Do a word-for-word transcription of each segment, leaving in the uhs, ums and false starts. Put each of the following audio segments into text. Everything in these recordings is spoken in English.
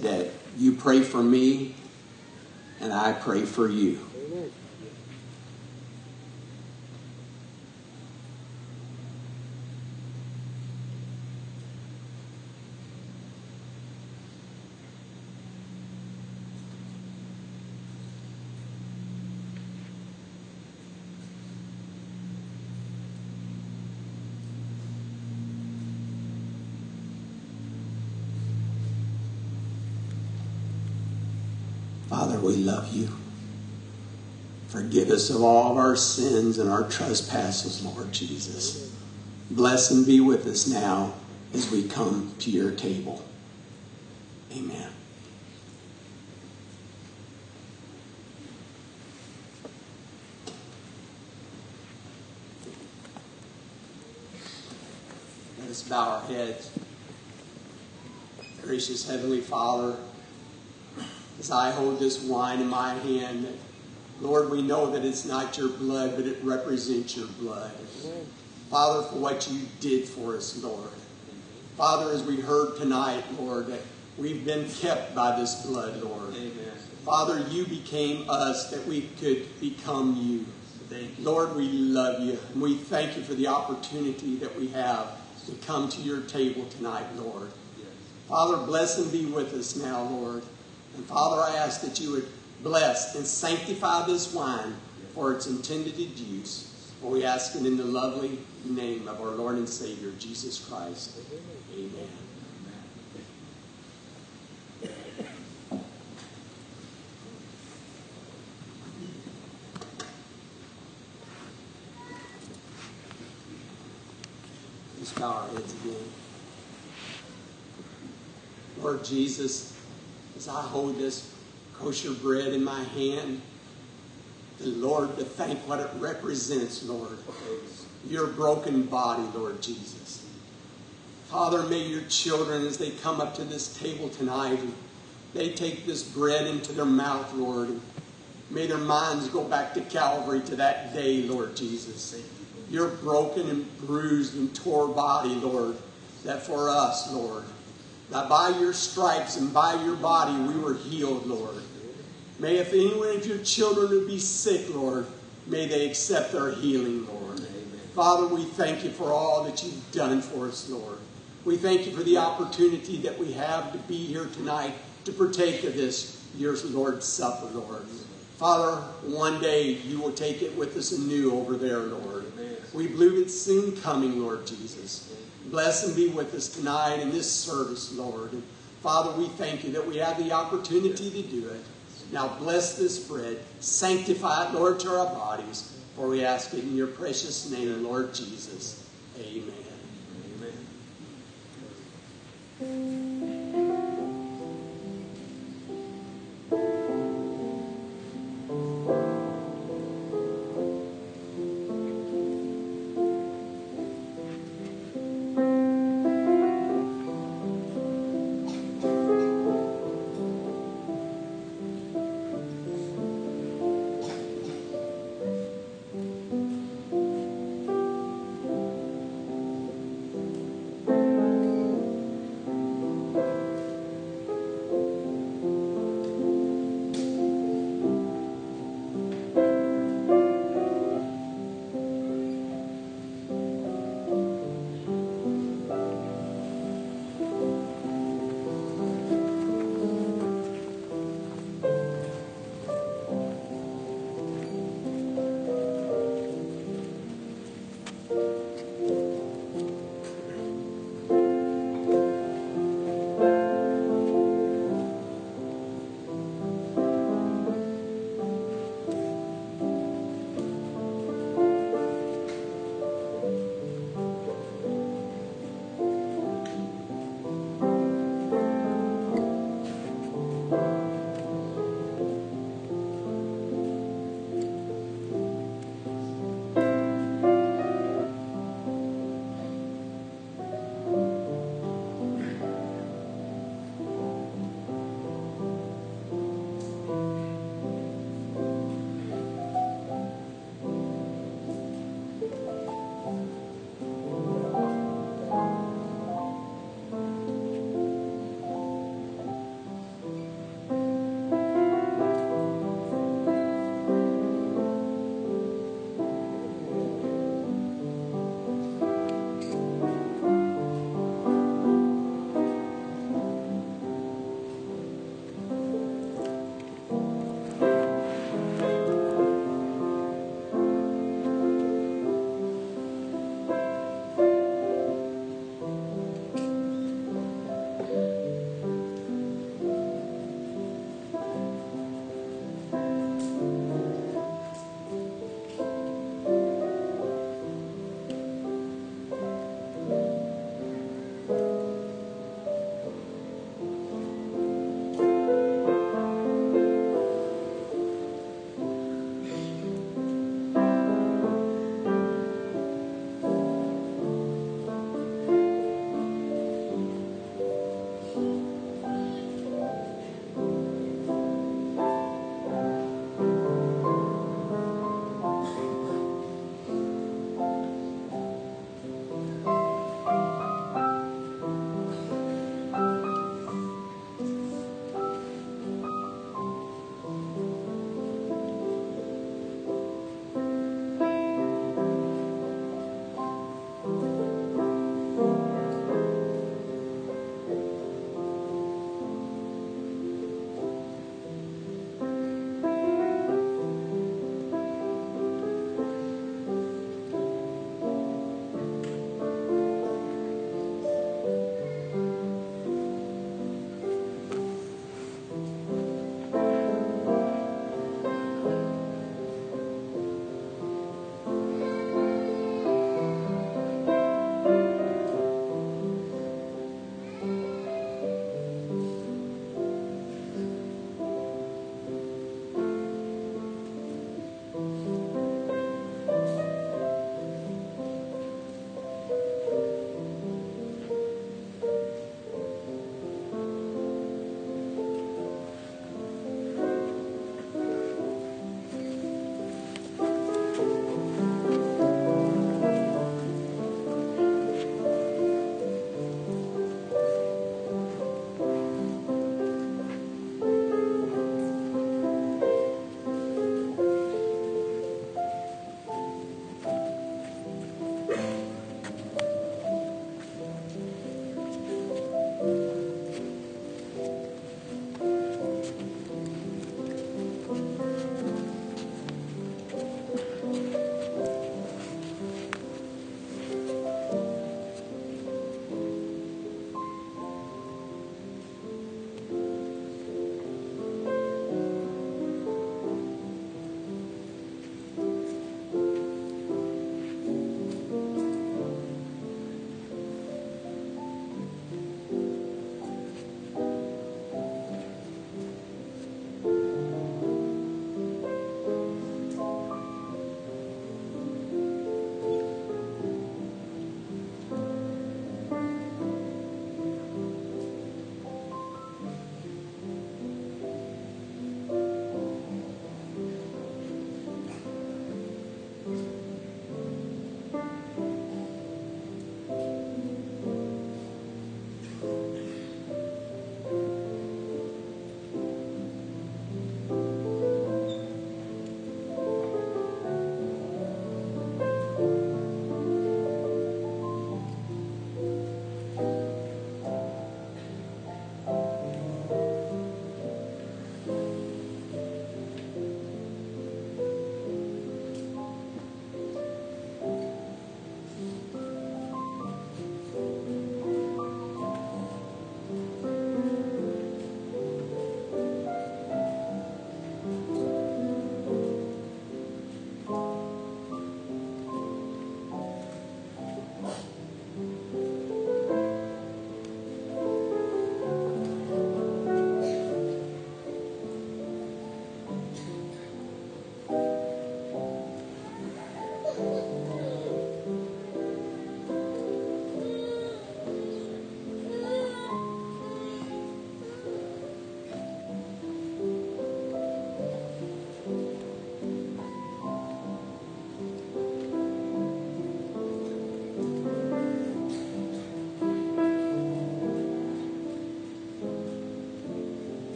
that you pray for me and I pray for you. Amen. Father, we love you. Forgive us of all of our sins and our trespasses, Lord Jesus. Bless and be with us now as we come to your table. Amen. Let us bow our heads. Gracious Heavenly Father, as I hold this wine in my hand, Lord, we know that it's not your blood, but it represents your blood. Amen. Father, for what you did for us, Lord. Father, as we heard tonight, Lord, that we've been kept by this blood, Lord. Amen. Father, you became us that we could become you. Thank you. Lord, we love you. And we thank you for the opportunity that we have to come to your table tonight, Lord. Yes. Father, bless and be with us now, Lord. And Father, I ask that you would bless and sanctify this wine for its intended use. For we ask it in the lovely name of our Lord and Savior, Jesus Christ. Amen. Let's bow our heads again. Lord Jesus, as I hold this kosher bread in my hand, the Lord, to thank what it represents, Lord. Your broken body, Lord Jesus. Father, may your children, as they come up to this table tonight, they take this bread into their mouth, Lord. May their minds go back to Calvary, to that day, Lord Jesus. Your broken and bruised and tore body, Lord, that for us, Lord, that by your stripes and by your body we were healed, Lord. May if anyone of your children would be sick, Lord, may they accept their healing, Lord. Amen. Father, we thank you for all that you've done for us, Lord. We thank you for the opportunity that we have to be here tonight to partake of this, your Lord's Supper, Lord. Father, one day you will take it with us anew over there, Lord. Amen. We believe it's soon coming, Lord Jesus. Bless and be with us tonight in this service, Lord. And Father, we thank you that we have the opportunity to do it. Now bless this bread. Sanctify it, Lord, to our bodies. For we ask it in your precious name, Lord Jesus. Amen. Amen.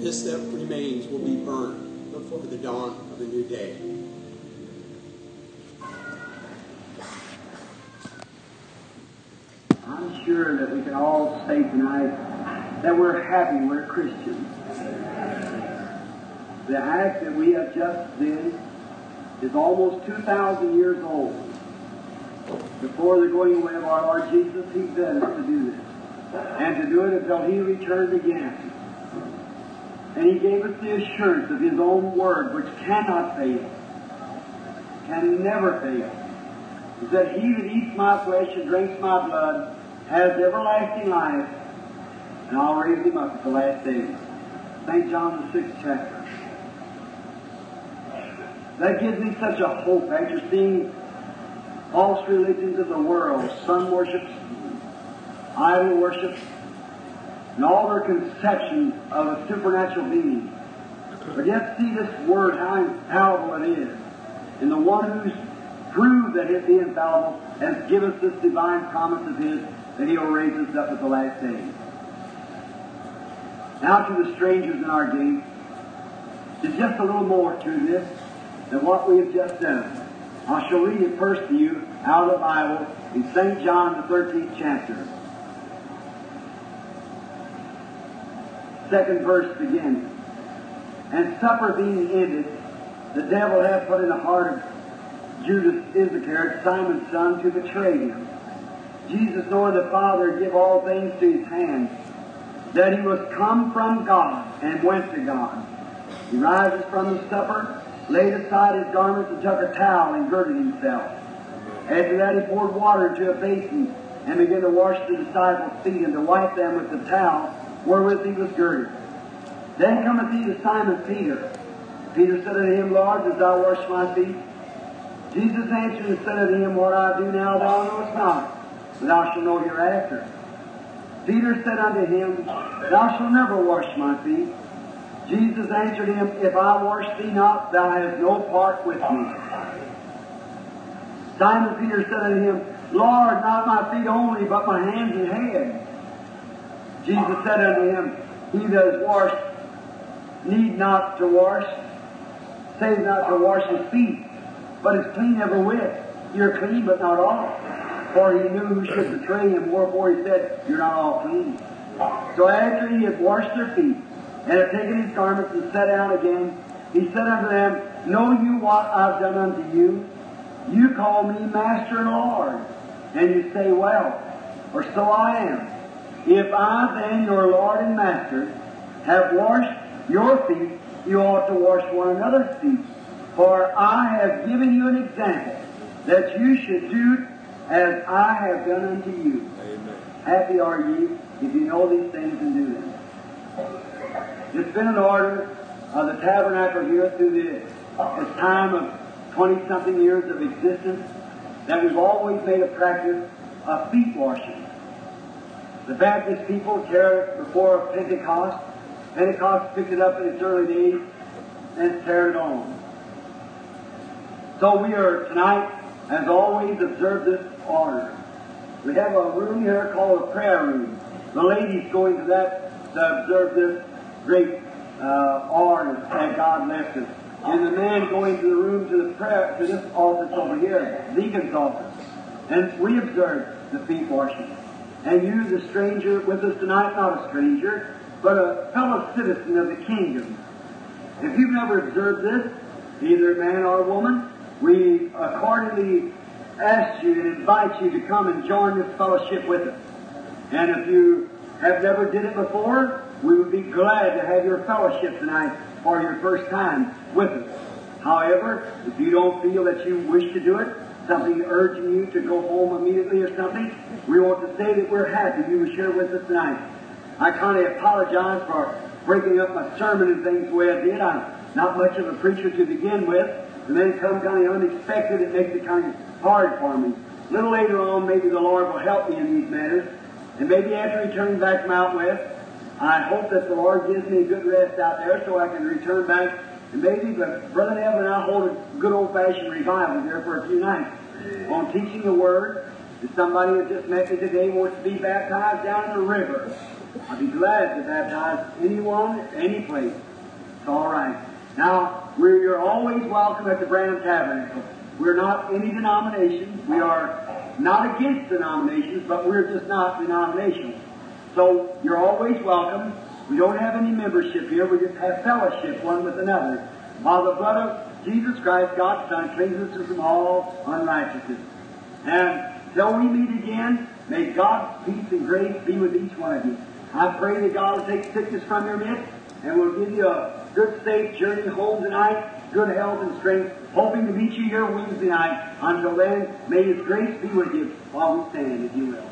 this that remains will be burnt before the dawn of a new day. I'm sure that we can all say tonight that we're happy we're Christians. The act that we have just did is almost two thousand years old. Before the going away of our Lord Jesus, He bid us to do this, and to do it until He returned again. And He gave us the assurance of His own Word, which cannot fail, can never fail. He said, "He that eats my flesh and drinks my blood has everlasting life, and I'll raise him up at the last day." Saint John, the sixth chapter. That gives me such a hope after seeing false religions of the world, sun worship, idol worship, and all their conceptions of a supernatural being. But yet see this Word, how infallible it is. And the one who's proved that it be infallible has given us this divine promise of His that He'll raise us up at the last day. Now to the strangers in our gate, there's just a little more to this than what we have just done. I shall read it first to you out of the Bible in Saint John, the thirteenth chapter. Second verse beginning. "And supper being ended, the devil hath put in the heart of Judas Iscariot, Simon's son, to betray him. Jesus, knowing the Father give all things to His hand, that He was come from God and went to God. He rises from the supper, laid aside His garments, and took a towel and girded Himself. After that He poured water into a basin and began to wash the disciples' feet and to wipe them with the towel wherewith He was girded. Then cometh He to Simon Peter. Peter said unto Him, Lord, dost Thou wash my feet? Jesus answered and said unto him, What I do now thou knowest not, but thou shalt know hereafter. Peter said unto him, Thou shalt never wash my feet. Jesus answered him, If I wash thee not, thou hast no part with me. Simon Peter said unto him, Lord, not my feet only, but my hands and head. Jesus said unto him, He that is washed need not to wash, save not to wash his feet, but is clean every whit. You're clean, but not all. For He knew who should betray Him, wherefore He said, You're not all clean. So after He had washed their feet, and had taken His garments and sat down again, He said unto them, Know you what I've done unto you? You call me Master and Lord, and you say, Well, for so I am. If I then, your Lord and Master, have washed your feet, you ought to wash one another's feet. For I have given you an example, that you should do as I have done unto you. Amen. Happy are ye if you know these things and do them. It's been an order of the tabernacle here through the, this time of twenty-something years of existence that we've always made a practice of feet washing. The Baptist people carried it before Pentecost. Pentecost picked it up in its early days and carried it on. So we are tonight, as always, observe this order. We have a room here called a prayer room. The ladies go into that to observe this great uh, order that God left us. And the men go into the room to the prayer to this office over here, deacon's office. And we observe the feet washing. And you, the stranger with us tonight, not a stranger, but a fellow citizen of the kingdom. If you've never observed this, either man or woman, we accordingly ask you and invite you to come and join this fellowship with us. And if you have never did it before, we would be glad to have your fellowship tonight for your first time with us. However, if you don't feel that you wish to do it, something urging you to go home immediately or something, we want to say that we're happy you were here with us tonight. I kind of apologize for breaking up my sermon and things the way I did. I'm not much of a preacher to begin with, and then it comes kind of unexpected. It makes it kind of hard for me. A little later on, maybe the Lord will help me in these matters, and maybe after returning back from out west, I hope that the Lord gives me a good rest out there so I can return back. And maybe but Brother Neville and I hold a good old-fashioned revival there for a few nights on teaching the Word If somebody that just met me today wants to be baptized down in the river, I'd be glad to baptize anyone at any place. It's all right. Now, we're, you're always welcome at the Branham Tabernacle. We're not any denomination. We are not against denominations, but we're just not denominational. So, you're always welcome. We don't have any membership here. We just have fellowship one with another. While the blood of Jesus Christ, God's Son, cleanses us from all unrighteousness. And till we meet again, may God's peace and grace be with each one of you. I pray that God will take sickness from your midst and will give you a good, safe journey home tonight, good health and strength, hoping to meet you here Wednesday night. Until then, may His grace be with you while we stand, if you will.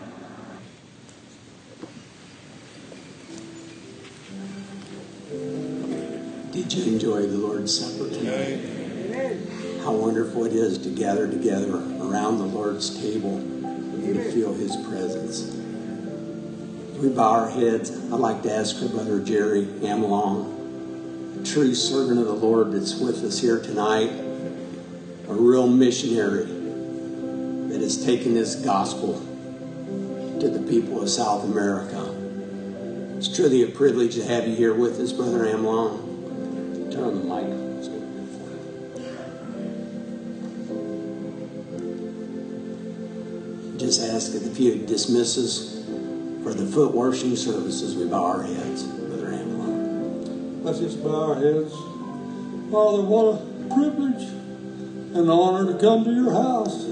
Did you enjoy the Lord's Supper tonight? How wonderful it is to gather together around the Lord's table and to feel His presence. As we bow our heads, I'd like to ask our brother Jerry Amlong, a true servant of the Lord that's with us here tonight, a real missionary that has taken this gospel to the people of South America. It's truly a privilege to have you here with us, Brother Amlong. Turn on the mic. Just ask that if you dismiss us for the foot washing services, we bow our heads, Brother Amlon. Let's just bow our heads. Father, what a privilege and honor to come to your house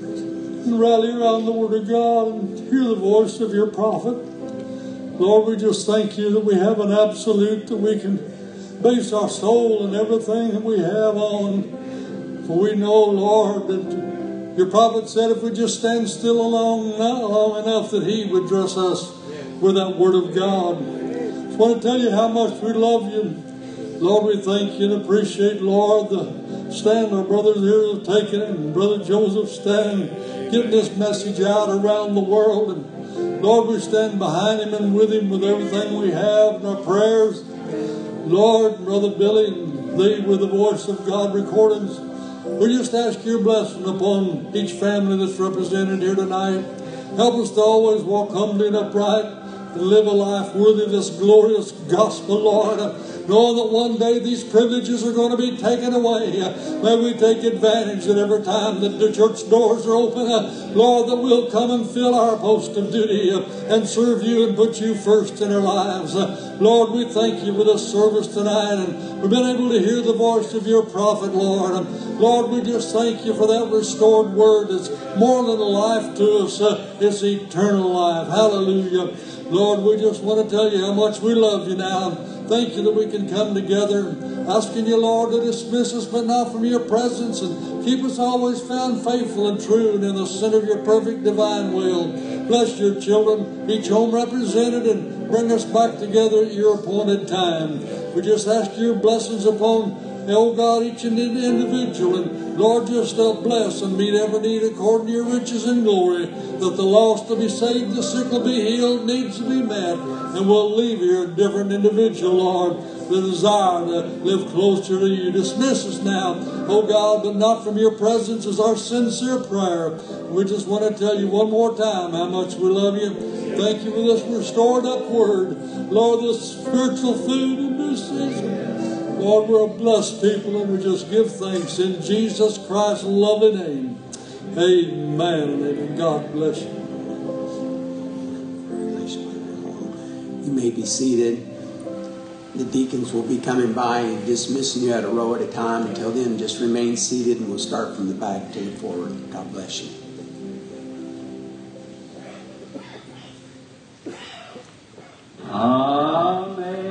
and rally around the Word of God and hear the voice of your prophet. Lord, we just thank you that we have an absolute that we can base our soul and everything that we have on. For we know, Lord, that your prophet said if we just stand still along, not long enough, that He would dress us with that Word of God. I just want to tell you how much we love you. Lord, we thank you and appreciate, Lord, the stand our brothers here have taken it, and Brother Joseph stand, getting this message out around the world. And Lord, we stand behind him and with him with everything we have in our prayers. Lord, Brother Billy, and thee with the voice of God recordings, we just ask your blessing upon each family that's represented here tonight. Help us to always walk humbly and upright and live a life worthy of this glorious gospel, Lord. Knowing that one day these privileges are going to be taken away. May we take advantage that every time that the church doors are open, Lord, that we'll come and fill our post of duty and serve you and put you first in our lives. Lord, we thank you for this service tonight, and we've been able to hear the voice of your prophet, Lord. Lord, we just thank you for that restored word that's more than a life to us. It's eternal life. Hallelujah. Lord, we just want to tell you how much we love you now. Thank you that we can come together, asking you, Lord, to dismiss us, but not from your presence, and keep us always found faithful and true and in the center of your perfect divine will. Bless your children, each home represented, and bring us back together at your appointed time. We just ask your blessings upon, oh God, each and every individual, and Lord, just uh, bless and meet every need according to your riches and glory, that the lost will be saved, the sick will be healed, needs to be met, and we'll leave here a different individual, Lord, the desire to live closer to you. Dismiss us now, oh God, but not from your presence, is our sincere prayer. We just want to tell you one more time how much we love you. Thank you for this restored up word, Lord, this spiritual food in this season. Lord, we're a blessed people, and we just give thanks in Jesus Christ's lovely name. Amen and amen. God bless you. You may be seated. The deacons will be coming by and dismissing you at a row at a time. Until then, just remain seated, and we'll start from the back to the forward. God bless you. Amen.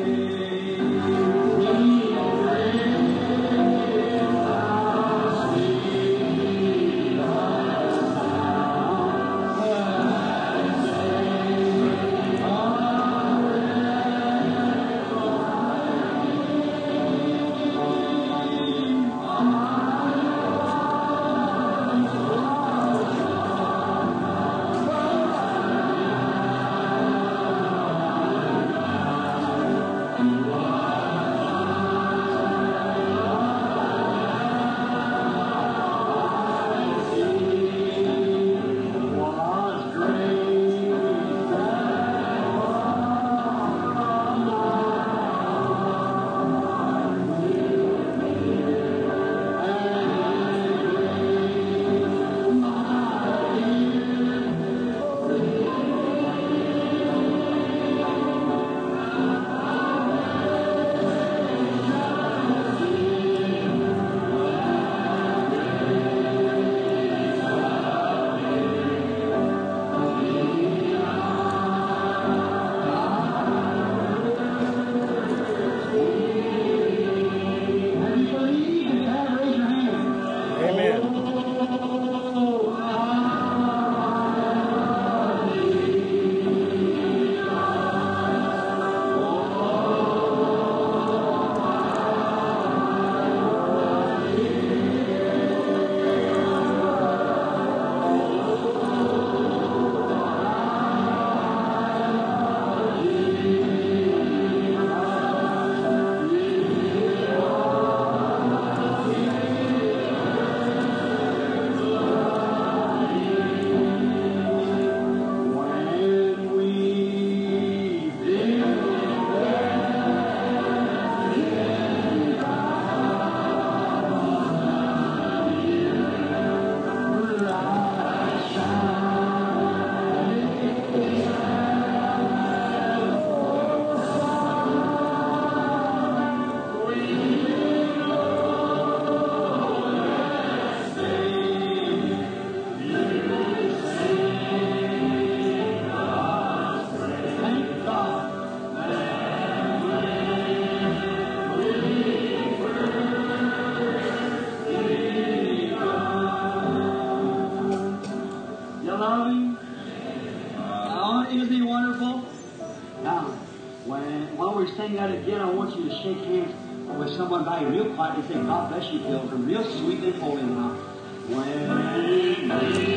Now, when, while we're saying that again, I want you to shake hands with someone by you real quiet and say, God bless you, Pilgrim, real sweet and holy now. When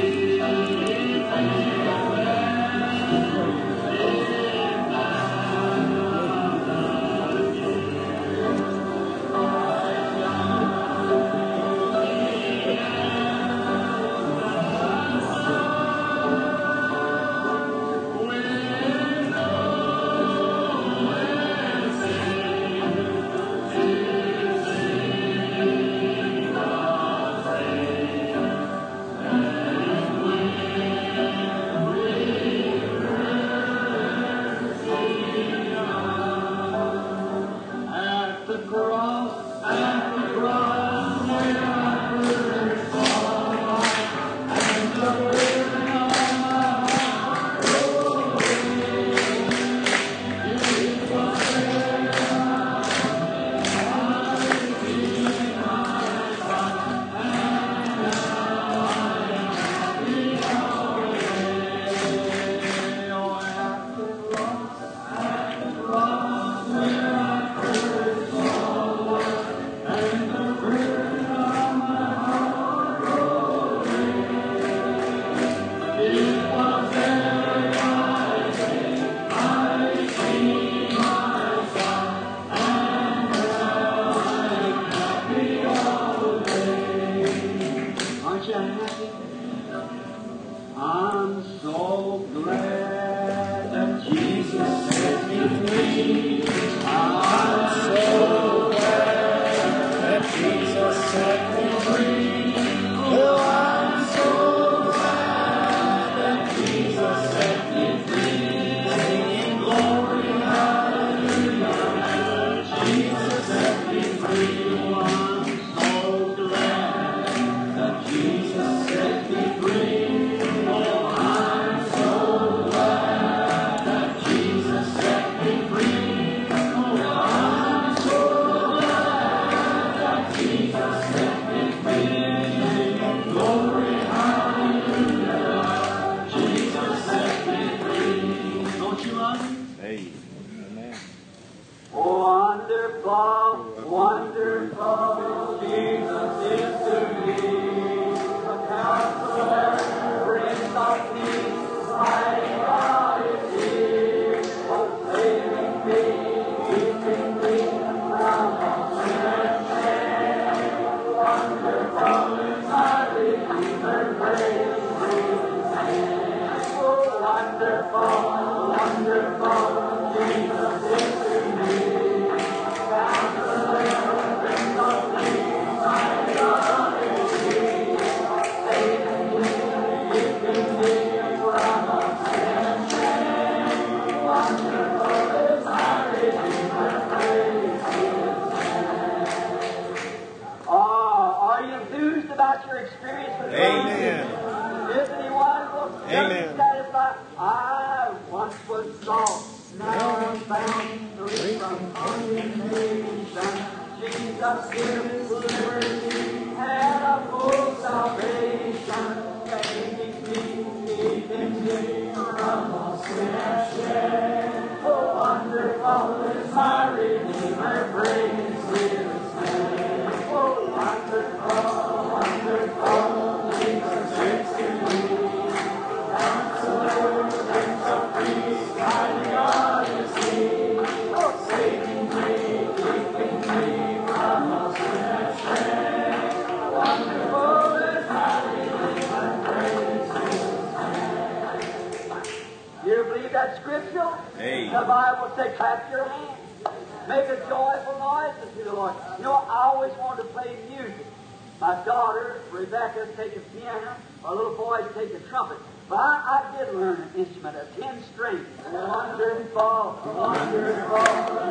the Bible says, clap your hands. Make a joyful noise unto the Lord. You know, I always wanted to play music. My daughter, Rebecca's taking piano. My little boy's taking trumpet. But I, I did learn an instrument, a ten string. Wonderful, wonderful,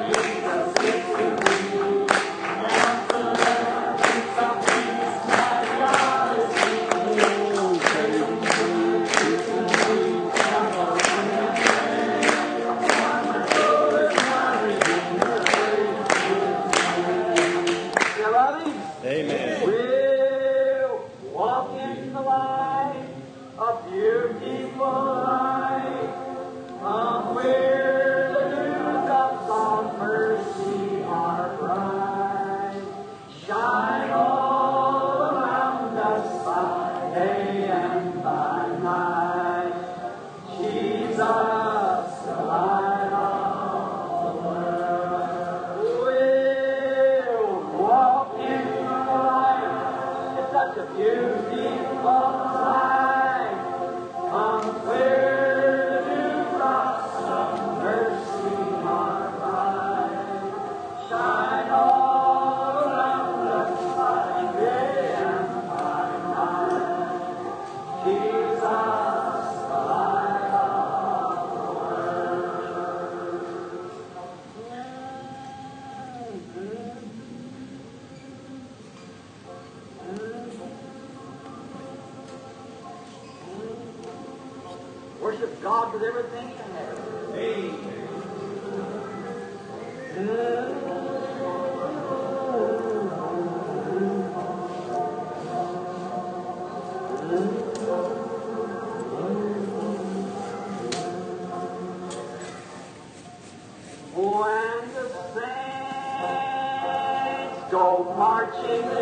Jesus is to me. Amen. We'll walk in the light, a beautiful light, from where the worship God with everything you have. Amen. When the saints go marching in,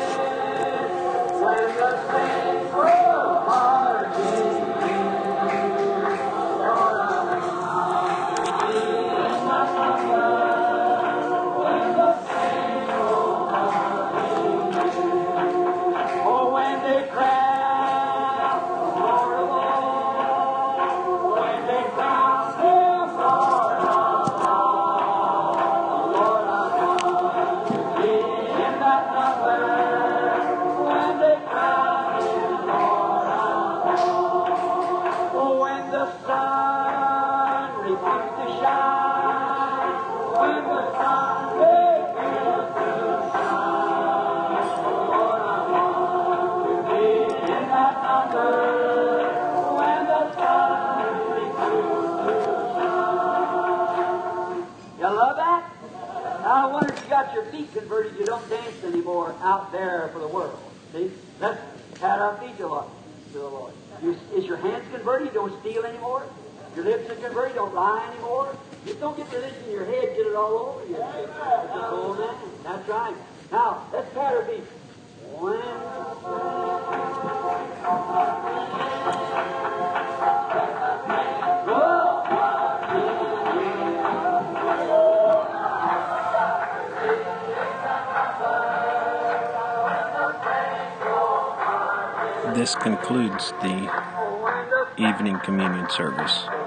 when the saints go marching in, Lord, I'm in my number. When the saints go marching in, oh, when they cry, Lord of all, when they cry, Lord of all. I wonder if you got your feet converted, you don't dance anymore out there for the world. See? Let's pat our feet to the Lord. To the Lord. You, is your hands converted? You don't steal anymore? Your lips are converted? You don't lie anymore? Just don't get religion in your head, get it all over you. It's a full man. That's right. Now, let's pat our feet. When This concludes the evening communion service.